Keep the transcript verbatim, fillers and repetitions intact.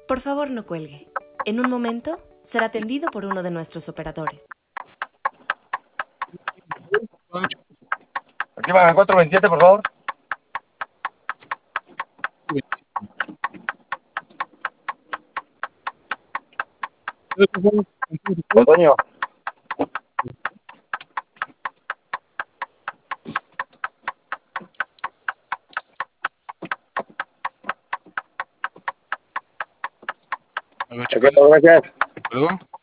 Por favor, no cuelgue. En un momento será atendido por uno de nuestros operadores. Activa cuatro veintisiete, por favor. Otoño. A ver, Chequeo, gracias. ¿Luego?